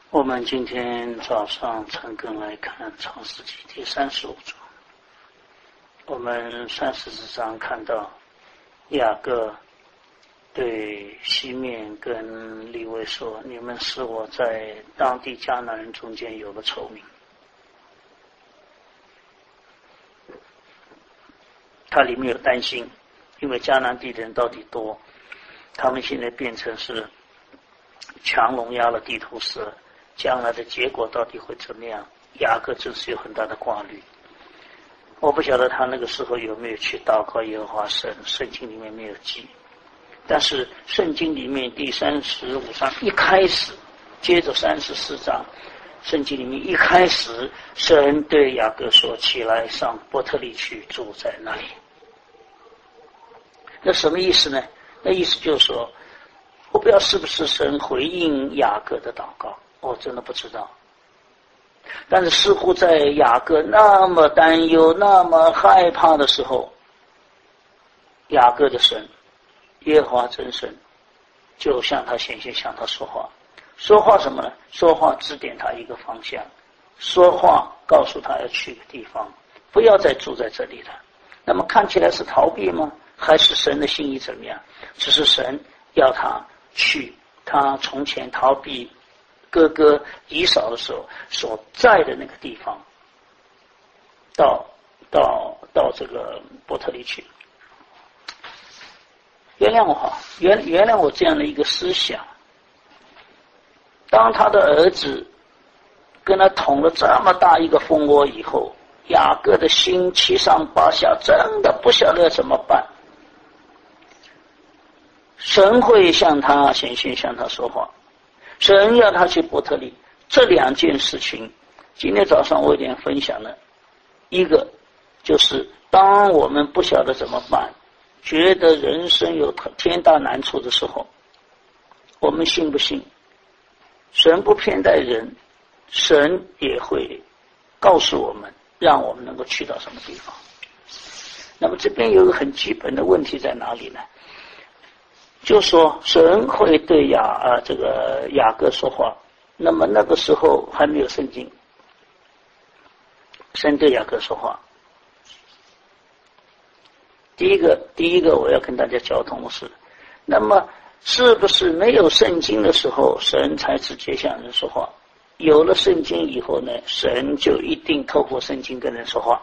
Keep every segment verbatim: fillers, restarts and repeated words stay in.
我们今天早上陈根来看创世纪第三十五章。我们三十四章看到雅各对西面跟利未说：“你们使我在当地迦南人中间有个臭名。”他里面有担心，因为迦南地的人到底多，他们现在变成是强龙压了地头蛇。将来的结果到底会怎么样？雅各真是有很大的挂虑。我不晓得他那个时候有没有去祷告耶和华神，圣经里面没有记。但是圣经里面第三十五章一开始，接着三十四章，圣经里面一开始，神对雅各说：“起来，上伯特利去，住在那里。”那什么意思呢？那意思就是说，我不知道是不是神回应雅各的祷告。我真的不知道，但是似乎在雅各那么担忧、那么害怕的时候，雅各的神耶和华真神就向他显现，向他说话。说话什么呢？说话指点他一个方向，说话告诉他要去个地方，不要再住在这里了。那么看起来是逃避吗？还是神的心意怎么样？只是神要他去他从前逃避哥哥以扫的时候所在的那个地方，到到到这个伯特利去。原谅我哈，原原谅我这样的一个思想。当他的儿子跟他捅了这么大一个蜂窝以后，雅各的心七上八下，真的不晓得怎么办。神会向他显现，向他说话。神要他去伯特利，这两件事情，今天早上我有点分享了。一个就是当我们不晓得怎么办，觉得人生有天大难处的时候，我们信不信神不偏待人，神也会告诉我们，让我们能够去到什么地方。那么这边有一个很基本的问题在哪里呢？就说神会对雅啊这个雅各说话，那么那个时候还没有圣经，神对雅各说话。第一个，第一个我要跟大家交通的是，那么是不是没有圣经的时候，神才直接向人说话？有了圣经以后呢，神就一定透过圣经跟人说话。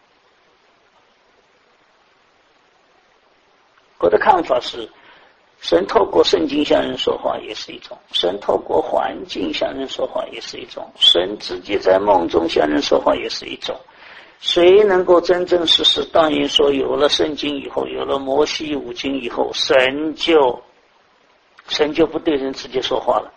我的看法是，神透过圣经向人说话也是一种，神透过环境向人说话也是一种，神直接在梦中向人说话也是一种。谁能够真正实实？当然说，有了圣经以后，有了摩西五经以后，神就神就不对人直接说话了。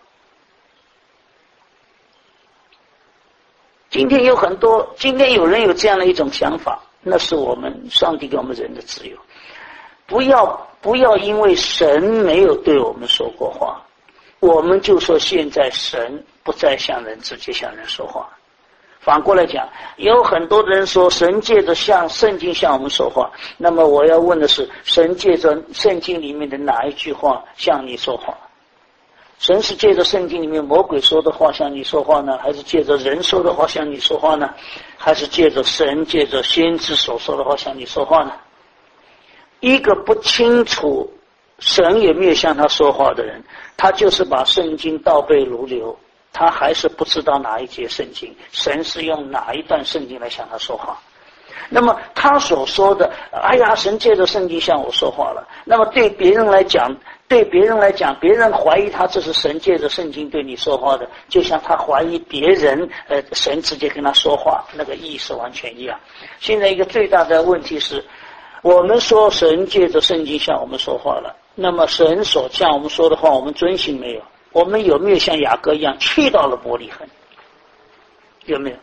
今天有很多，今天有人有这样的一种想法，那是我们上帝给我们人的自由。不要不要因为神没有对我们说过话，我们就说现在神不再向人直接向人说话。反过来讲，有很多人说神借着向圣经向我们说话，那么我要问的是，神借着圣经里面的哪一句话向你说话？神是借着圣经里面魔鬼说的话向你说话呢，还是借着人说的话向你说话呢？还是借着神借着先知所说的话向你说话呢？一个不清楚神也没有向他说话的人，他就是把圣经倒背如流，他还是不知道哪一节圣经，神是用哪一段圣经来向他说话。那么他所说的，哎呀，神借着圣经向我说话了，那么对别人来讲，对别人来讲，别人怀疑他这是神借着圣经对你说话的，就像他怀疑别人，呃，神直接跟他说话，那个意义是完全一样。现在一个最大的问题是，我们说神借着圣经向我们说话了，那么神所向我们说的话，我们遵行没有？我们有没有像雅各一样去到了伯利恒？有没有？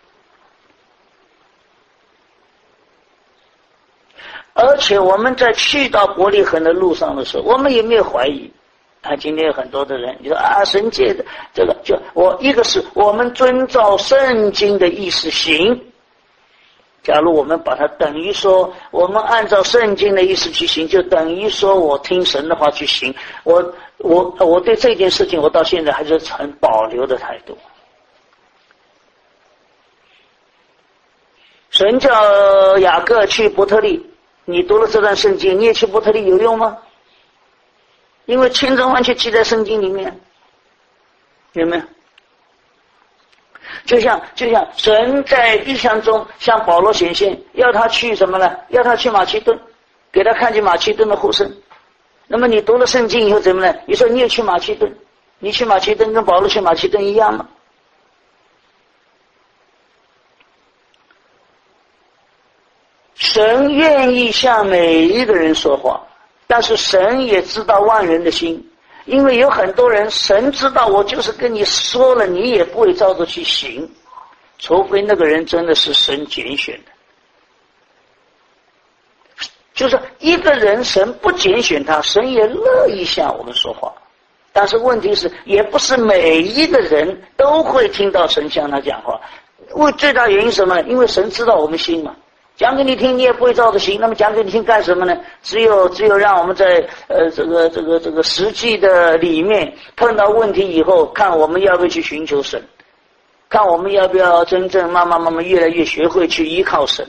而且我们在去到伯利恒的路上的时候，我们有没有怀疑？啊，今天有很多的人，你说啊，神借的这个，就我一个是我们遵照圣经的意思行， 假如我们把它等于说，我们按照圣经的意思去行，就等于说我听神的话去行。我我我对这件事情，我到现在还是很保留的态度。神叫雅各去伯特利，你读了这段圣经，你也去伯特利有用吗？因为千真万确记在圣经里面，有没有？就像就像神在异象中向保罗显现，要他去什么呢？要他去马其顿，给他看见马其顿的呼声。那么你读了圣经以后怎么呢？你说你也去马其顿，你去马其顿跟保罗去马其顿一样吗？神愿意向每一个人说话，但是神也知道万人的心。因为有很多人，神知道我就是跟你说了，你也不会照着去行，除非那个人真的是神拣选的。就是一个人神不拣选他，神也乐意向我们说话，但是问题是也不是每一个人都会听到神向他讲话。为最大原因是什么呢？因为神知道我们心嘛，讲给你听你也不会照着行，那么讲给你听干什么呢？只有只有让我们在呃这个这个这个实际的里面碰到问题以后，看我们要不要去寻求神，看我们要不要真正慢慢慢慢越来越学会去依靠神。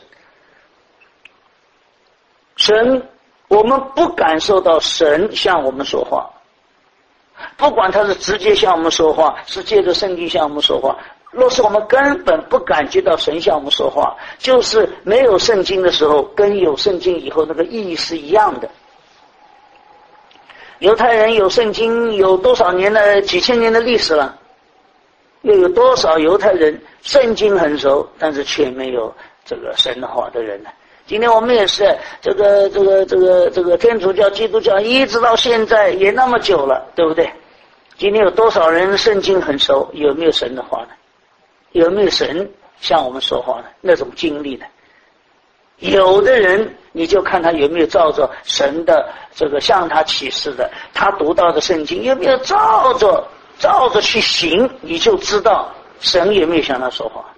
神，我们不感受到神向我们说话，不管他是直接向我们说话，是借着圣经向我们说话。若是我们根本不感觉到神向我们说话，就是没有圣经的时候跟有圣经以后那个意义是一样的。犹太人有圣经有多少年的几千年的历史了，又有多少犹太人圣经很熟，但是却没有这个神的话的人呢？今天我们也是这个这个这个这个天主教基督教一直到现在也那么久了，对不对？今天有多少人圣经很熟，有没有神的话呢？有没有神向我们说话呢？那种经历呢？有的人你就看他有没有照着神的这个向他启示的他读到的圣经有没有照着照着去行，你就知道神有没有向他说话。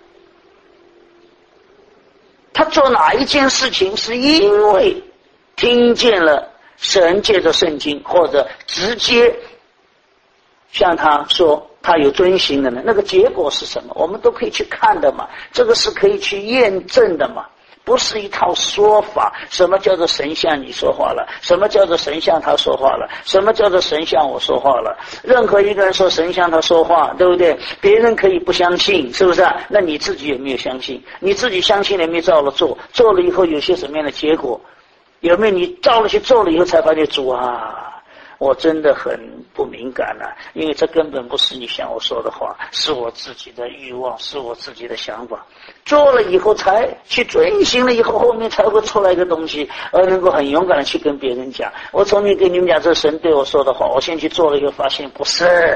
他做哪一件事情是因为听见了神借着圣经，或者直接向他说他有遵行的呢？那个结果是什么？我们都可以去看的嘛，这个是可以去验证的嘛，不是一套说法。什么叫做神向你说话了？什么叫做神向他说话了？什么叫做神向我说话了？任何一个人说神向他说话，对不对？别人可以不相信，是不是啊？那你自己有没有相信？你自己相信了没有照了做？做了以后有些什么样的结果？有没有你照了去做了以后才发现主啊，我真的很不敏感啊，因为这根本不是你向我说的话，是我自己的欲望，是我自己的想法。做了以后才去遵行了以后，后面才会出来一个东西，而能够很勇敢的去跟别人讲。我从你跟你们讲，这神对我说的话，我先去做了以后发现不是。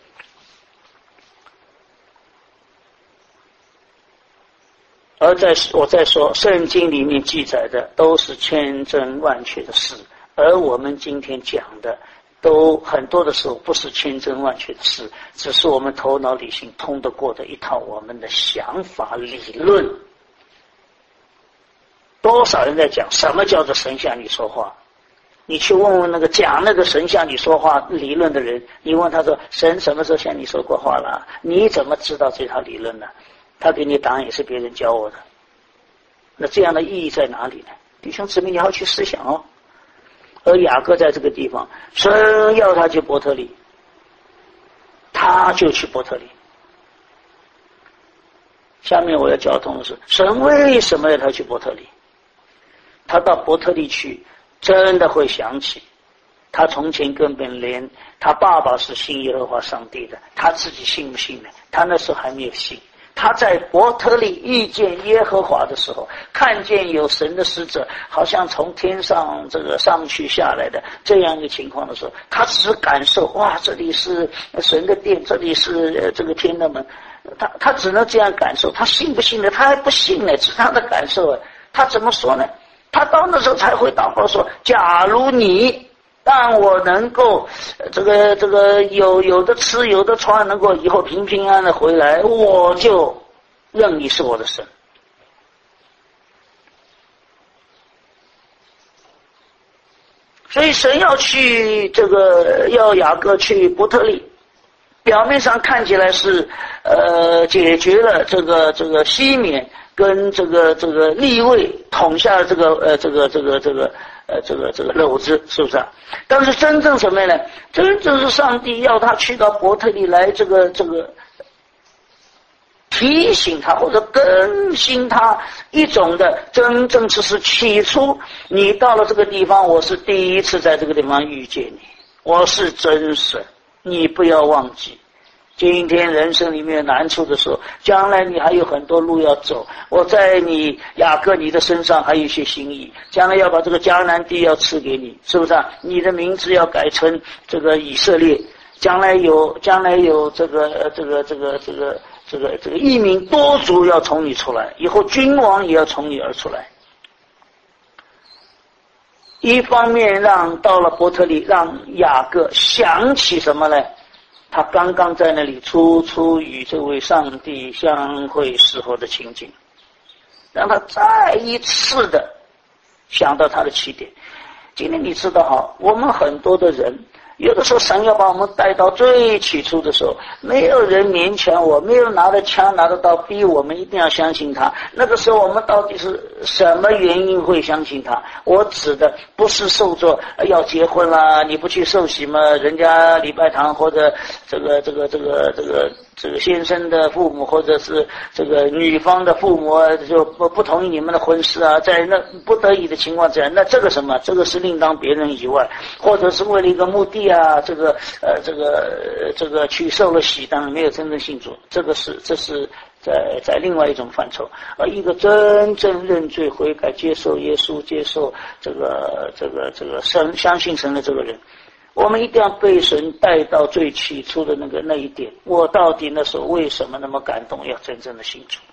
而在我在说，圣经里面记载的都是千真万确的事，而我们今天讲的都很多的时候不是千真万确的事，只是我们头脑理性通得过的一套我们的想法理论。多少人在讲什么叫做神向你说话？你去问问那个讲那个神向你说话理论的人，你问他说神什么时候向你说过话了？你怎么知道这套理论呢？他给你答案也是别人教我的。那这样的意义在哪里呢？弟兄姊妹，你要去思想哦。而雅各在这个地方，神要他去伯特利，他就去伯特利。下面我要交通的是，神为什么要他去伯特利？他到伯特利去，真的会想起他从前根本连他爸爸是信耶和华上帝的，他自己信不信呢？他那时候还没有信。他在伯特利遇见耶和华的时候，看见有神的使者好像从天上这个上去下来的这样一个情况的时候，他只是感受，哇，这里是神的殿，这里是这个天的门，他他只能这样感受。他信不信呢？他还不信呢，只是他的感受。他怎么说呢？他到那时候才会祷告说，假如你让我能够这个这个有有的吃有的穿，能够以后平平安安的回来，我就认你是我的神。 所以神要去这个要雅各去伯特利，表面上看起来是呃解决了这个这个西缅跟这个这个利位捅下了这个呃这个这个这个呃这个这个篓子，是不是啊？但是真正什么呢？真正是上帝要他去到伯特利来这个这个提醒他或者更新他一种的真正只是起初你到了这个地方，我是第一次在这个地方遇见你，我是真神，你不要忘记今天人生里面有难处的时候，将来你还有很多路要走，我在你雅各你的身上还有一些心意，将来要把这个迦南地要赐给你，是不是啊？你的名字要改成这个以色列，将来有将来有这个这个这个这个这个这个一民多族要从你出来，以后君王也要从你而出来。一方面让到了伯特利，让雅各想起什么呢？他刚刚在那里初初与这位上帝相会时候的情景，让他再一次的想到他的起点。今天你知道哈，我们很多的人有的时候神要把我们带到最起初的时候，没有人勉强我，没有拿着枪拿着刀逼我们一定要相信他。那个时候我们到底是什么原因会相信他？我指的不是受作要结婚啦，你不去受洗嘛，人家礼拜堂或者这个这个这个这个这个先生的父母或者是这个女方的父母就不不同意你们的婚事啊，在那不得已的情况之下，那这个什么，这个是另当别论以外，或者是为了一个目的啊，这个呃这个这个去受了洗，当然没有真正信主，这个是这是在在另外一种范畴。而一个真正认罪悔改接受耶稣接受这个这个这个神相信神的这个人，我们一定要被神带到最起初的那个那一点，我到底那时候为什么那么感动，要真正的信主。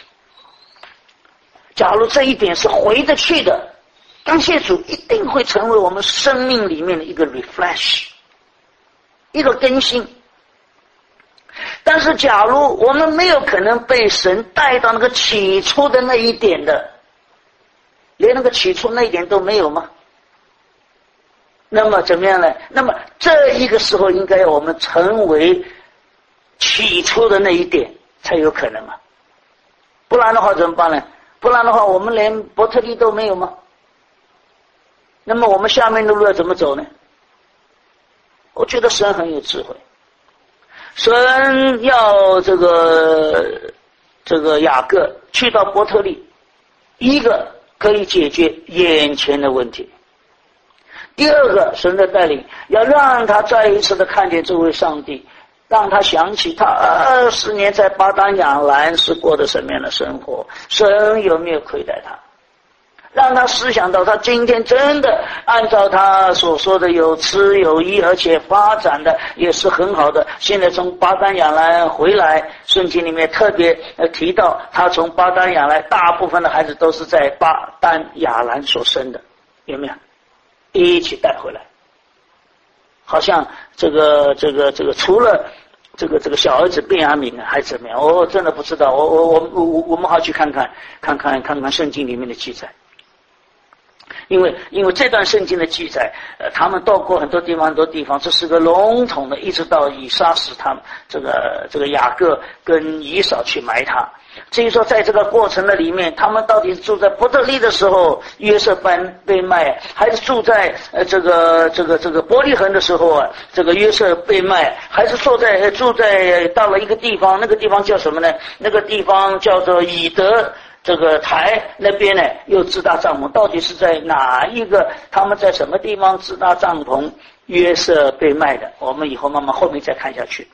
假如这一点是回得去的，感谢主一定会成为我们生命里面的一个 refresh， 一个更新。但是假如我们没有可能被神带到那个起初的那一点的，连那个起初那一点都没有吗？那么怎么样呢？那么这一个时候应该我们成为起初的那一点才有可能嘛，不然的话怎么办呢？不然的话我们连伯特利都没有吗？那么我们下面的路要怎么走呢？我觉得神很有智慧，神要这个这个雅各去到伯特利，一个可以解决眼前的问题，第二个神的带领要让他再一次的看见这位上帝，让他想起他二十年在巴丹亚兰是过的什么样的生活，神有没有亏待他，让他思想到他今天真的按照他所说的有吃有衣，而且发展的也是很好的。现在从巴丹亚兰回来，圣经里面特别提到他从巴丹亚兰，大部分的孩子都是在巴丹亚兰所生的，有没有一起带回来？好像这个这个这个除了这个这个小儿子便雅悯还怎么样？我真的不知道，我我我我我们好去看看看看看看圣经里面的记载。因为因为这段圣经的记载，呃，他们到过很多地方很多地方，这是个笼统的，一直到以撒使他们这个这个雅各跟以扫去埋他。至于说在这个过程的里面，他们到底是住在伯特利的时候约瑟班被卖，还是住在呃这个这个这个伯利恒的时候啊，这个约瑟被卖，还是住在住在到了一个地方，那个地方叫什么呢？那个地方叫做以德这个台那边呢又支搭帐篷，到底是在哪一个？他们在什么地方支搭帐篷？约瑟被卖的，我们以后慢慢后面再看下去。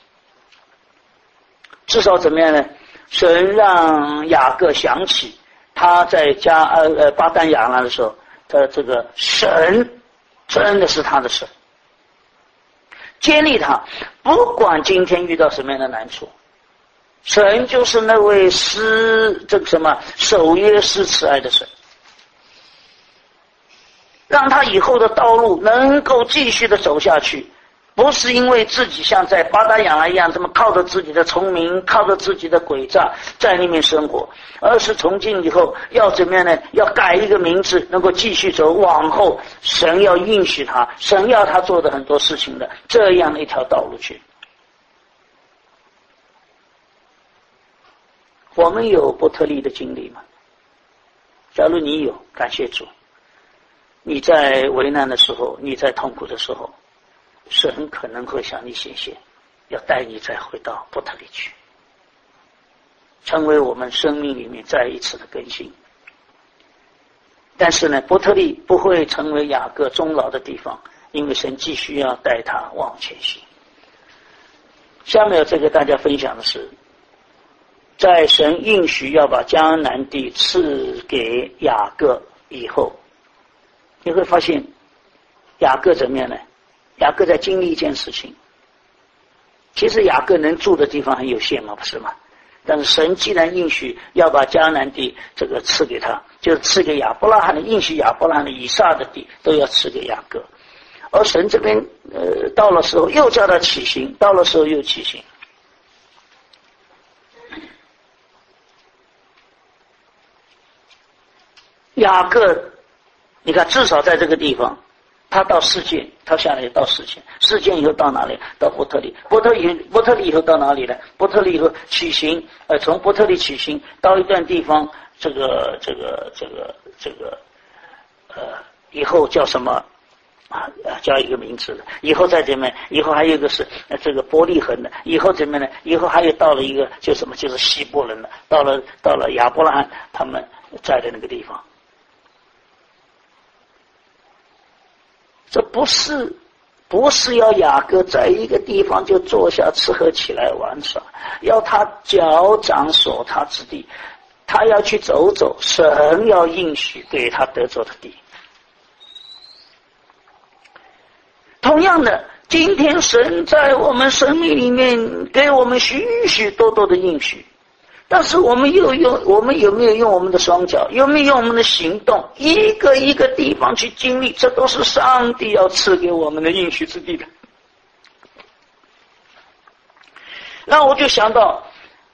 至少怎么样呢？神让雅各想起他在加呃呃巴丹亚兰的时候，他这个神真的是他的神，建立他，不管今天遇到什么样的难处。神就是那位施这个什么守约施慈爱的神，让他以后的道路能够继续的走下去， 不是因为自己像在巴达雅拉一样这么靠着自己的聪明，靠着自己的诡诈在里面生活，而是从今以后要怎么样呢？要改一个名字，能够继续走往后神要允许他，神要他做的很多事情的这样的一条道路去。我们有伯特利的经历吗？假如你有，感谢主。你在为难的时候，你在痛苦的时候，神可能会向你显现，要带你再回到伯特利去，成为我们生命里面再一次的更新。但是呢，伯特利不会成为雅各终老的地方，因为神继续要带他往前行。下面要再给大家分享的是，在神应许要把迦南地赐给雅各以后，你会发现雅各怎么样呢？雅各在经历一件事情。其实雅各能住的地方很有限嘛，不是吗？但是神既然应许要把迦南地这个赐给他，就是赐给亚伯拉罕的，应许亚伯拉罕的以撒的地都要赐给雅各。而神这边呃到了时候又叫他起行，到了时候又起行。雅各你看至少在这个地方他到世界，他下来到世界，世界以后到哪里？到伯特利，伯特利伯特利以后到哪里呢？伯特利以后起行，呃，从伯特利起行到一段地方，这个这个这个这个呃，以后叫什么啊？叫一个名字的。以后在这边，以后还有一个是呃这个伯利恒的。以后怎么呢？以后还有到了一个就什么，就是希伯伦的，到了到了亚伯拉罕他们在的那个地方。这不是不是要雅各在一个地方就坐下吃喝起来玩耍，要他脚掌所他之地，他要去走走神要应许给他得着的地。同样的，今天神在我们生命里面给我们许许多多的应许，但是我们又用我们有没有用我们的双脚，有没有用我们的行动，一个一个地方去经历，这都是上帝要赐给我们的应许之地的。那我就想到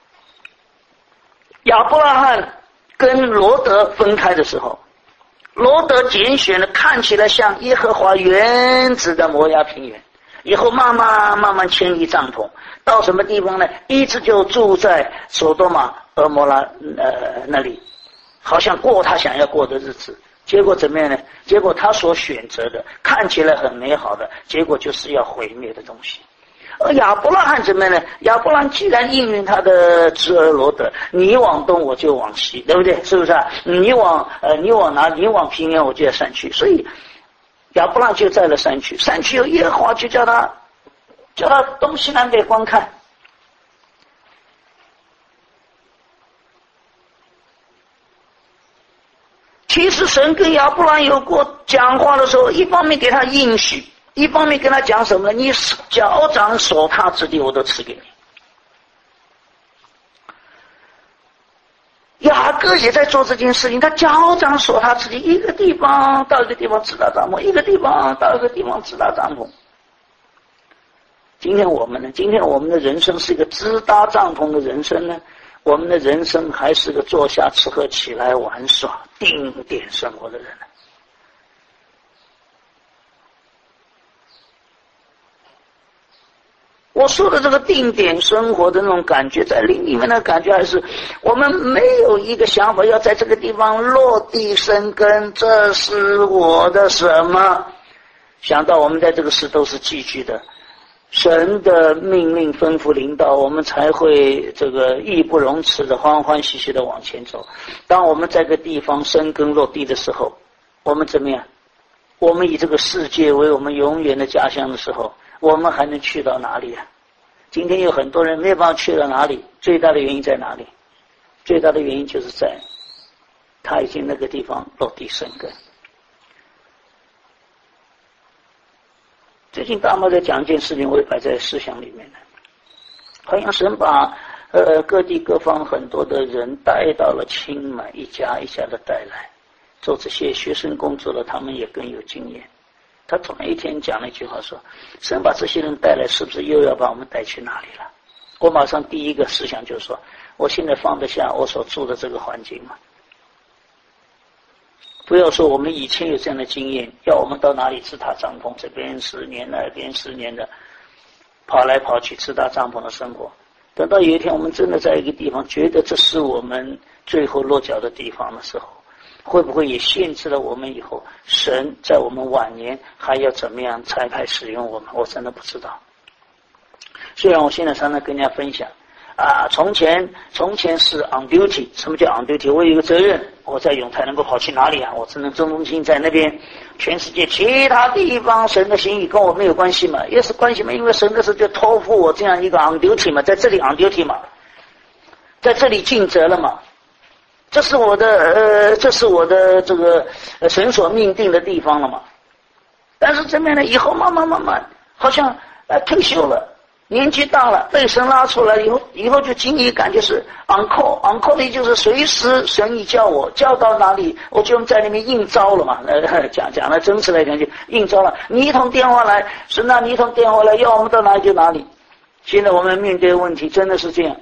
亚伯拉罕跟罗德分开的时候，罗德拣选了看起来像耶和华原子的摩押平原，以后慢慢慢慢迁移帐篷，到什么地方呢？一直就住在索多玛俄摩拉呃那里，好像过他想要过的日子。结果怎么样呢？结果他所选择的看起来很美好的，结果就是要毁灭的东西。而亚伯拉罕怎么样呢？亚伯拉罕既然应允他的侄儿罗德，你往东我就往西，对不对？是不是啊？你往呃你往哪？你往平原我就要山区，所以亚伯拉罕就在了山区，山区有耶和华就叫他叫他东西南北观看。其实神跟亚伯拉罕有过讲话的时候，一方面给他应许，一方面跟他讲什么呢？你脚掌所踏之地我都赐给你。雅各也在做这件事情，他脚掌所踏之地，一个地方到一个地方支搭帐篷，一个地方到一个地方支搭帐篷。今天我们呢？今天我们的人生是一个支搭帐篷的人生呢？我们的人生还是个坐下吃喝起来玩耍定点生活的人呢？我说的这个定点生活的那种感觉，在灵里面的感觉，还是我们没有一个想法要在这个地方落地生根，这是我的什么？想到我们在这个世都是寄居的，神的命令吩咐领导，我们才会这个义不容辞的欢欢喜喜的往前走。当我们在这个地方生根落地的时候，我们怎么样？我们以这个世界为我们永远的家乡的时候，我们还能去到哪里啊？今天有很多人没有办法去到哪里，最大的原因在哪里？最大的原因就是在他已经那个地方落地生根。最近大妈在讲一件事情，我也摆在思想里面的，好像神把呃各地各方很多的人带到了清迈，一家一家的带来做这些学生工作的，他们也更有经验。 他突然一天讲了一句话说：神把这些人带来，是不是又要把我们带去哪里了？我马上第一个思想就是说，我现在放得下我所住的这个环境吗？不要说我们以前有这样的经验，要我们到哪里支搭帐篷，这边十年那边十年的跑来跑去支搭帐篷的生活，等到有一天我们真的在一个地方觉得这是我们最后落脚的地方的时候，会不会也限制了我们以后神在我们晚年还要怎么样才配使用我们？我真的不知道。虽然我现在常常跟人家分享啊，从前从前是 on duty， 什么叫 on duty？ 我有一个责任，我在永泰能够跑去哪里啊？我只能中中心在那边，全世界其他地方神的心意跟我没有关系嘛？也是关系嘛？因为神的事就托付我这样一个 on duty 嘛，在这里 on duty 嘛，在这里尽责了嘛。这是我的呃，这是我的这个呃神所命定的地方了嘛。但是这边呢，以后慢慢慢慢，好像呃退休了。年纪大了，被神拉出来以后，以后就经历感觉是 on call on call 的，就是随时神一叫我，叫到哪里，我就在那边应招了嘛。呃，讲讲了真实来讲就应招了。你一通电话来，神啊，你一通电话来，要我们到哪里就哪里。现在我们面对的问题真的是这样，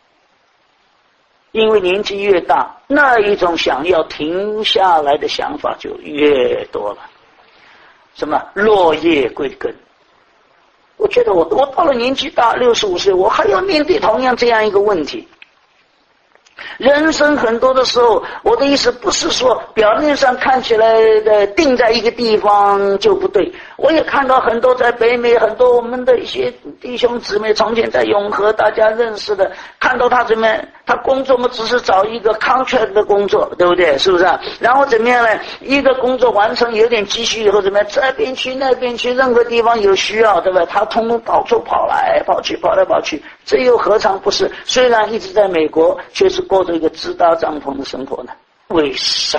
因为年纪越大，那一种想要停下来的想法就越多了。什么落叶归根？我觉得我我到了年纪大，六十五岁，我还要面对同样这样一个问题。人生很多的时候，我的意思不是说表面上看起来的定在一个地方就不对。我也看到很多在北美，很多我们的一些弟兄姊妹，从前在永和大家认识的，看到他怎么样，他工作嘛，只是找一个 contract 的工作，对不对？是不是啊？然后怎么样呢？一个工作完成，有点积蓄以后怎么样？这边去那边去，任何地方有需要，对吧？他通通到处跑来跑去，跑来跑去，这又何尝不是？虽然一直在美国，却是过着一个支搭帐篷的生活呢？为神。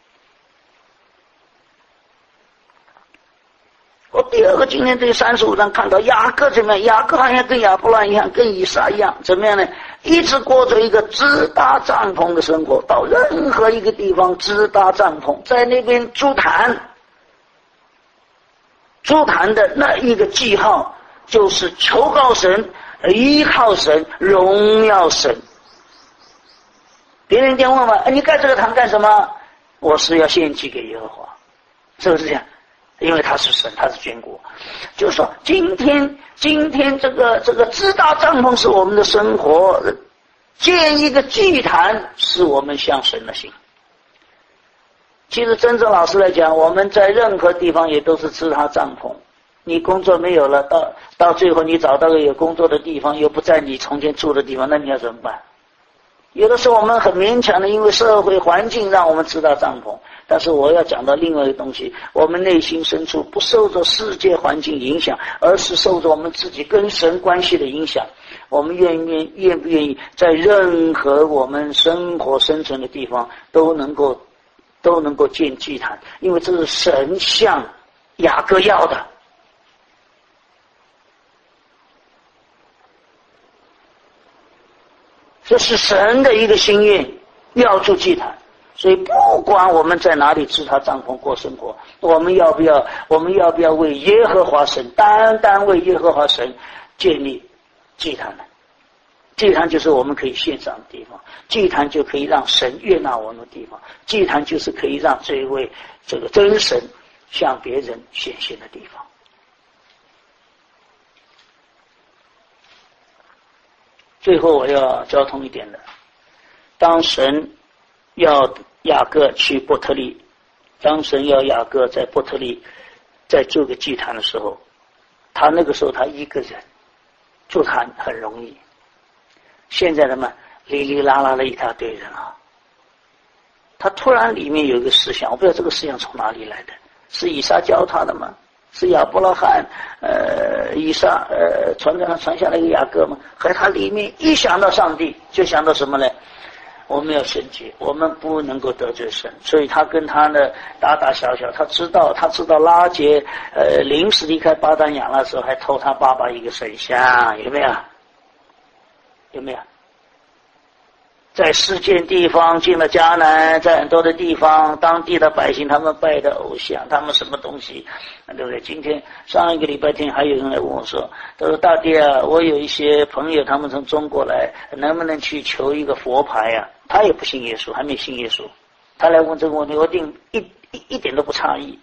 我第二个今天这三十五章看到雅各怎么样？雅各好像跟亚伯兰一样，跟以撒一样，怎么样呢？一直过着一个支搭帐篷的生活，到任何一个地方支搭帐篷，在那边筑坛，筑坛的那一个记号就是求告神，依靠神，荣耀神。别人一定问我，你盖这个坛干什么？我是要献祭给耶和华，是不是这样？因为他是神，他是眷顾。就是说，今天今天这个这个支搭帐篷是我们的生活，建一个祭坛是我们向神的心。其实真正老实来讲，我们在任何地方也都是支搭帐篷。你工作没有了，到到最后你找到个有工作的地方，又不在你从前住的地方，那你要怎么办？有的时候我们很勉强的，因为社会环境让我们支搭帐篷。但是我要讲到另外一个东西，我们内心深处不受着世界环境影响，而是受着我们自己跟神关系的影响。我们愿愿愿不愿意在任何我们生活生存的地方都能够都能够建祭坛，因为这是神向雅各要的。这是神的一个心愿，要筑祭坛。所以不管我们在哪里支搭帐篷过生活，我们要不要我们要不要为耶和华神，单单为耶和华神建立祭坛呢？祭坛就是我们可以献上的地方，祭坛就可以让神悦纳我们的地方，祭坛就是可以让这一位这个真神向别人显现的地方。最后我要交通一点的，当神要雅各去伯特利，当神要雅各在伯特利在做个祭坛的时候，他那个时候他一个人做坛很容易，现在的嘛哩哩啦啦的一大堆人啊，他突然里面有一个思想，我不知道这个思想从哪里来的，是以撒教他的吗？是亚伯拉罕呃以撒呃传上传下来一个雅各吗？和他里面一想到上帝就想到什么呢？我们要圣洁，我们不能够得罪神，所以他跟他呢大大小小，他知道他知道拉结呃临时离开巴丹亚的时候还偷他爸爸一个神像，有没有？有没有？ 在世界地方，进了迦南，在很多的地方，当地的百姓他们拜的偶像，他们什么东西，对不对？今天上一个礼拜天还有人来问我说，他说大爹啊，我有一些朋友他们从中国来，能不能去求一个佛牌啊？他也不信耶稣，还没信耶稣，他来问这个问题，我定一一一点都不诧异。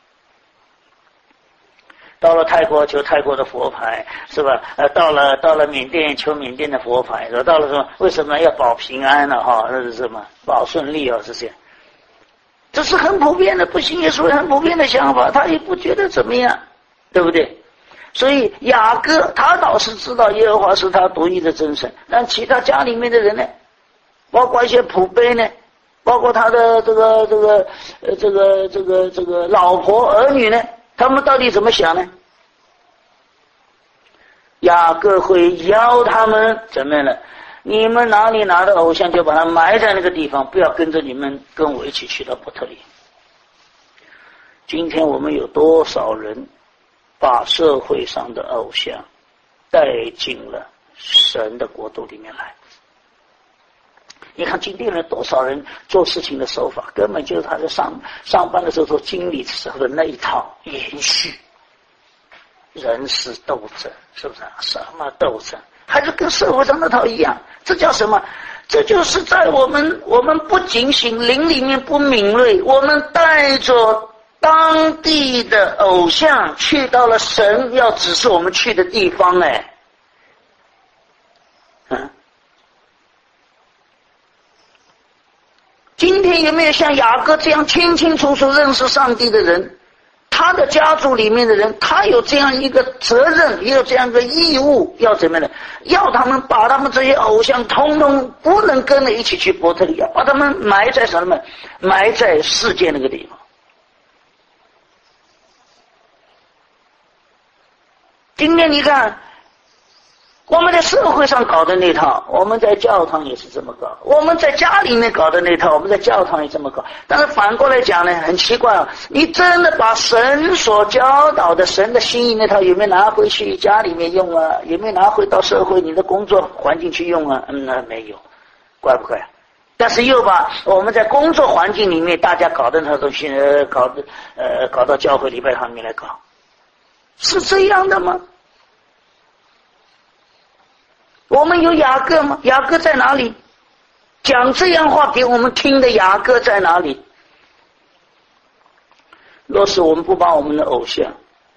到了泰国求泰国的佛牌，是吧？呃，到了到了缅甸求缅甸的佛牌，说到了说为什么要保平安呢？哈，这是什么？保顺利哦，是这样。这是很普遍的，不信耶稣很普遍的想法，他也不觉得怎么样，对不对？所以雅各他倒是知道耶和华是他独一的真神，但其他家里面的人呢，包括一些仆辈呢，包括他的这个这个呃这个这个这个老婆儿女呢，他们到底怎么想呢？雅各会邀他们怎么样呢？你们哪里拿的偶像，就把它埋在那个地方，不要跟着你们跟我一起去到伯特利。今天我们有多少人把社会上的偶像带进了神的国度里面来？你看今天人多少人做事情的手法，根本就是他在上上班的时候做经理时候的那一套延续。人事斗争，是不是啊？什么斗争？还是跟社会上那套一样？这叫什么？这就是在我们我们不警醒，灵里面不敏锐，我们带着当地的偶像去到了神要指示我们去的地方。哎，嗯，今天有没有像雅各这样清清楚楚认识上帝的人？他的家族里面的人，他有这样一个责任，也有这样一个义务，要怎么样的？要他们把他们这些偶像通通不能跟着一起去伯特利，要把他们埋在什么？埋在世界那个地方。今天你看，我们在社会上搞的那套，我们在教堂也是这么搞；我们在家里面搞的那套，我们在教堂也这么搞。但是反过来讲呢，很奇怪啊！你真的把神所教导的神的心意那套有没有拿回去家里面用啊？有没有拿回到社会你的工作环境去用啊？嗯，那没有，怪不怪？但是又把我们在工作环境里面大家搞的那套东西，呃，搞的呃，搞到教会礼拜堂里面来搞，是这样的吗？我们有雅各吗？雅各在哪里？讲这样话给我们听的雅各在哪里？若是我们不把我们的偶像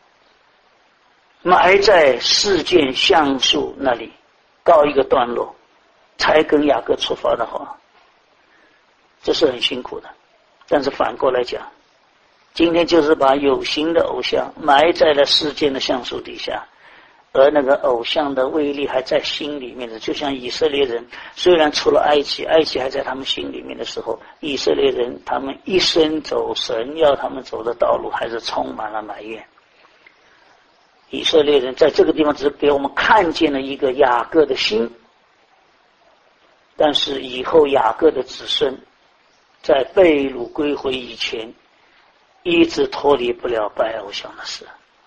埋在事件像素那里告一个段落，才跟雅各出发的话，这是很辛苦的。但是反过来讲，今天就是把有形的偶像埋在了事件的像素底下，而那个偶像的威力还在心里面的，就像以色列人虽然出了埃及，埃及还在他们心里面的时候，以色列人他们一生走神要他们走的道路，还是充满了埋怨。以色列人在这个地方只是给我们看见了一个雅各的心，但是以后雅各的子孙在被掳归回以前，一直脱离不了拜偶像的事。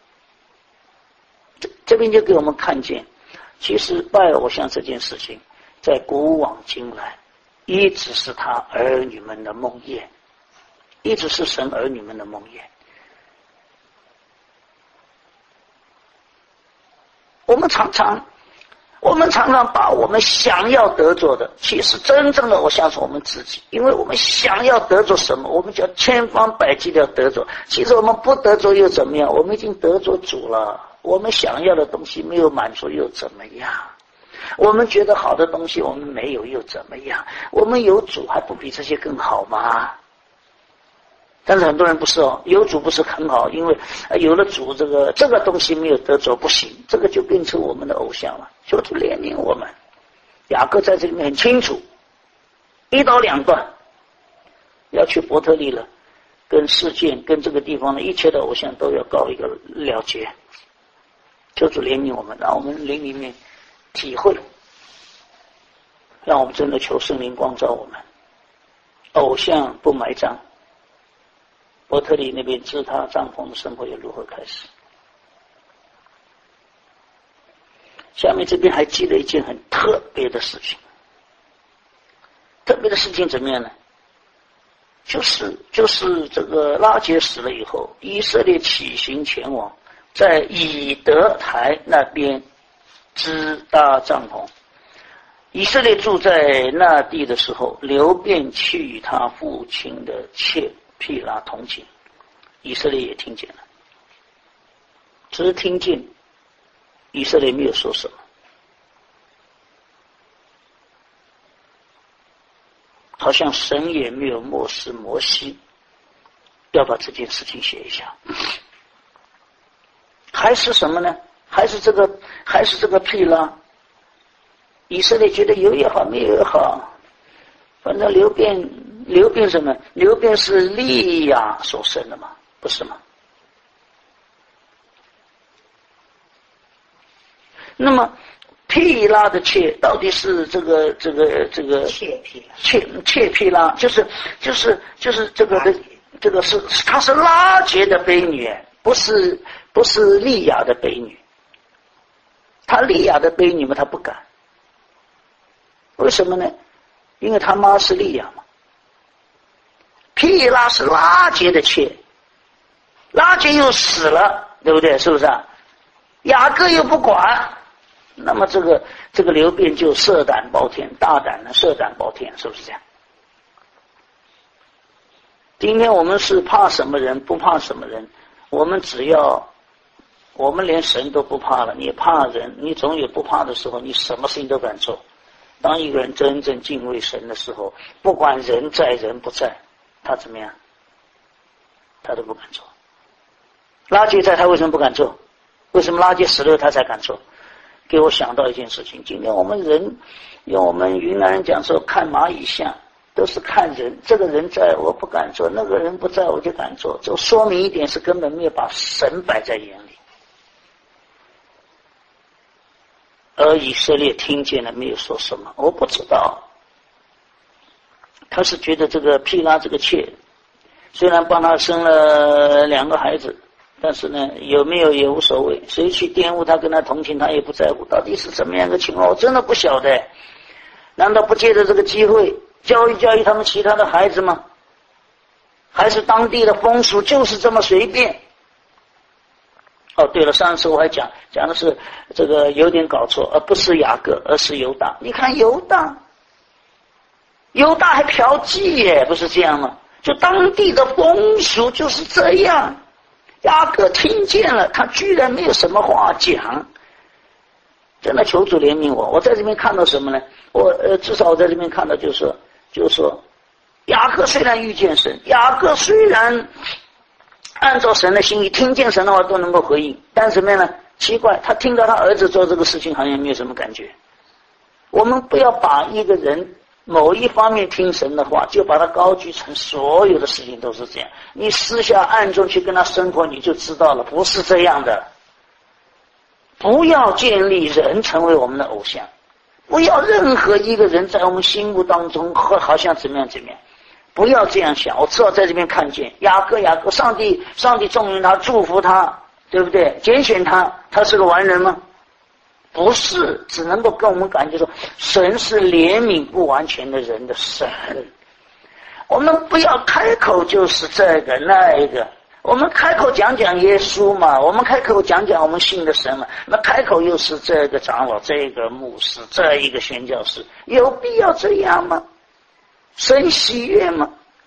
这这边就给我们看见，其实拜偶像这件事情，在古往今来，一直是他儿女们的梦魇，一直是神儿女们的梦魇。我们常常，我们常常把我们想要得着的，其实真正的偶像是我们自己，因为我们想要得着什么，我们就要千方百计的要得着。其实我们不得着又怎么样？我们已经得着主了。我们想要的东西没有满足又怎么样？我们觉得好的东西我们没有又怎么样？我们有主还不比这些更好吗？但是很多人不是哦，有主不是很好，因为有了主，这个这个东西没有得着不行，这个就变成我们的偶像了，就去怜悯我们。雅各在这里面很清楚，一刀两断，要去伯特利了，跟事件跟这个地方的一切的偶像都要告一个了结。求主怜悯我们，让我们灵里面体会，让我们真的求圣灵光照我们。偶像不埋葬，伯特利那边支他帐篷的生活又如何开始？下面这边还记了一件很特别的事情， 特别的事情怎么样呢？就是就是这个拉结死了以后，以色列起行前往，在以德台那边支搭帐篷。以色列住在那地的时候，流便去与他父亲的妾毗拉同寝，以色列也听见了，只是听见，以色列没有说什么。好像神也没有漠视摩西，要把这件事情写一下。还是什么呢？还是这个，还是这个毗拉。以色列觉得有也好，没有也好，反正流便，流便什么？流便是利亚所生的嘛，不是吗？那么。毗拉的妾到底是这个这个这个妾毗拉， 妾妾毗拉，就是就是就是这个的这个是她是拉结的婢女，不是不是利亚的婢女。她利亚的婢女嘛，她不敢。为什么呢？因为她妈是利亚嘛。毗拉是拉结的妾，拉结又死了，对不对？是不是啊？雅各又不管。那么这个这个流便就色胆包天，大胆的色胆包天，是不是这样？今天我们是怕什么人，不怕什么人，我们只要我们连神都不怕了，你怕人，你总有不怕的时候，你什么事情都敢做。当一个人真正敬畏神的时候，不管人在人不在，他怎么样，他都不敢做。拉结在，他为什么不敢做？为什么拉结死了他才敢做？给我想到一件事情，今天我们人用我们云南人讲说看蚂蚁像，都是看人，这个人在我不敢做，那个人不在我就敢做，就说明一点是根本没有把神摆在眼里。而以色列听见了没有说什么，我不知道，他是觉得这个毗拉这个妾虽然帮他生了两个孩子，但是呢，有没有也无所谓，谁去玷污他跟他同情他也不在乎，到底是怎么样的情况我真的不晓得。难道不借着这个机会教育教育他们其他的孩子吗？还是当地的风俗就是这么随便？哦，对了，上次我还讲讲的是这个有点搞错，而不是雅各，而是犹大。你看犹大，犹大还嫖妓耶，不是这样吗？就当地的风俗就是这样。雅各听见了，他居然没有什么话讲。真的求主怜悯我，我在这边看到什么呢？我呃，至少我在这边看到就是说，就是说，雅各虽然遇见神，雅各虽然按照神的心意听见神的话都能够回应，但什么样呢？奇怪，他听到他儿子做这个事情好像没有什么感觉。我们不要把一个人某一方面听神的话，就把他高举成所有的事情都是这样。你私下暗中去跟他生活，你就知道了，不是这样的。不要建立人成为我们的偶像，不要任何一个人在我们心目当中好像怎么样怎么样，不要这样想。我至少在这边看见雅各，雅各，上帝，上帝重用他，祝福他，对不对？拣选他，他是个完人吗？不是，只能够跟我们感觉说，神是怜悯不完全的人的神。我们不要开口就是这个那一个，我们开口讲讲耶稣嘛，我们开口讲讲我们信的神嘛，那开口又是这个长老，这个牧师，这一个宣教师，有必要这样吗？神喜悦吗？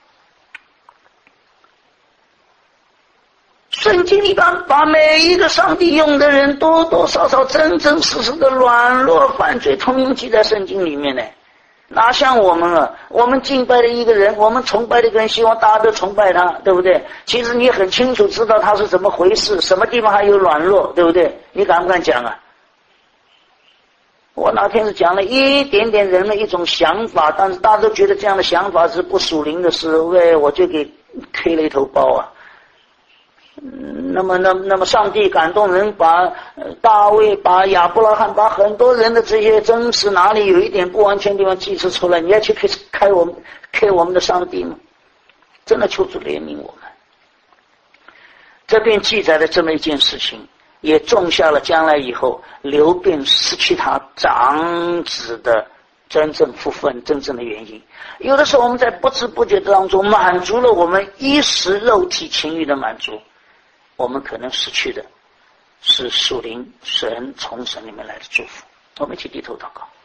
圣经里边把每一个上帝用的人多多少少真真实实的软弱犯罪通通记在圣经里面呢。哪像我们啊，我们敬拜的一个人，我们崇拜的一个人，希望大家都崇拜他，对不对？其实你很清楚知道他是怎么回事，什么地方还有软弱，对不对？你敢不敢讲啊？我哪天是讲了一点点人的一种想法，但是大家都觉得这样的想法是不属灵的事，喂，我就给 K 了一头包啊。那么，那么，那么，上帝感动人，把、呃、大卫、把亚伯拉罕、把很多人的这些真实哪里有一点不完全的地方记述出来，你要去开开我们开我们的上帝吗？真的求主怜悯我们。这边记载的这么一件事情，也种下了将来以后流便失去他长子的真正福分真正的原因。有的时候我们在不知不觉当中满足了我们一时肉体情欲的满足，我们可能失去的是属灵神从神里面来的祝福。我们一起低头祷告。